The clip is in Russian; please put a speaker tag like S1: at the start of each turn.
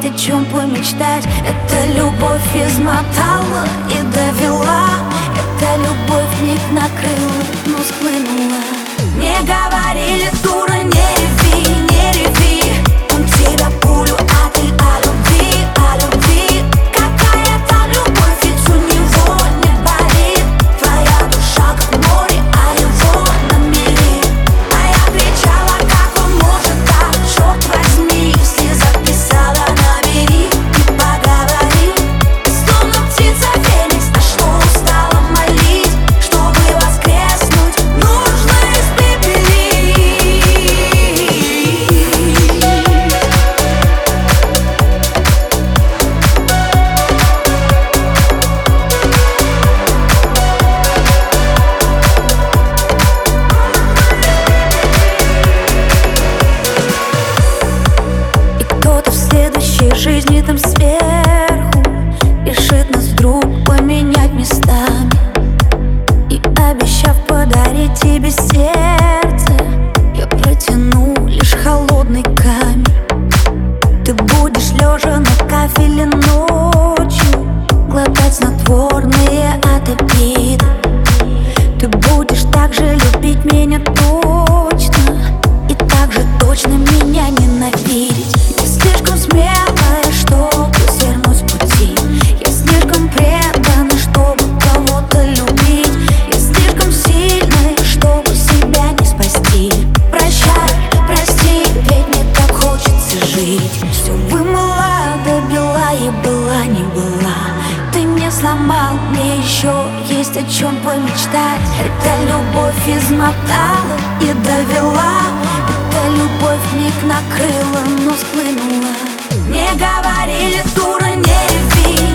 S1: о чем помечтать. Эта любовь измотала и довела. Эта любовь вмиг накрыла, но схлынула. Мне говорили: дура, не реви, не реви. Он тебя пулю, а ты о любви, о любви. Какая там любовь, ведь у него не болит. Твоя душа как море, а его на мели. А я кричала: как он может так, черт возьми. Если записала, набери и поговори. Словно птица Феникс, а что устала молить. Чтобы воскреснуть, нужно испепелить. И кто-то в следующей жизни там сверху решит нас вдруг поменять местами. И обещав подарить тебе сердце, я протяну лишь холодный камень. Ты будешь лежа на кафеле ночью глотать снотворные от обиды. Ты будешь так же любить меня точно и так же точно меня ненавидеть. Я слишком смелая, чтобы свернуть с пути. Я слишком предана, чтобы кого-то любить. Я слишком сильная, чтобы себя не спасти. Прощай, прости, ведь мне так хочется жить. Все вымыла до бела и была не была. Ты мне сломал, мне еще есть о чем помечтать. Эта любовь измотала и довела. Эта любовь вмиг накрыла, но схлынула. Мне говорили: дура, не реви,